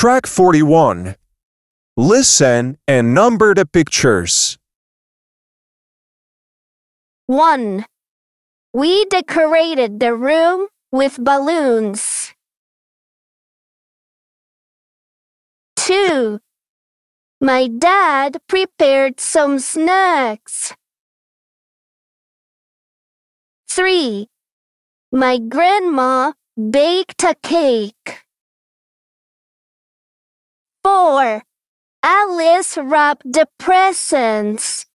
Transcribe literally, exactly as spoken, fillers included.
Track forty-one. Listen and number the pictures. one. We decorated the room with balloons. two. My dad prepared some snacks. three. My grandma baked a cake. four. Alice wrapped the presents.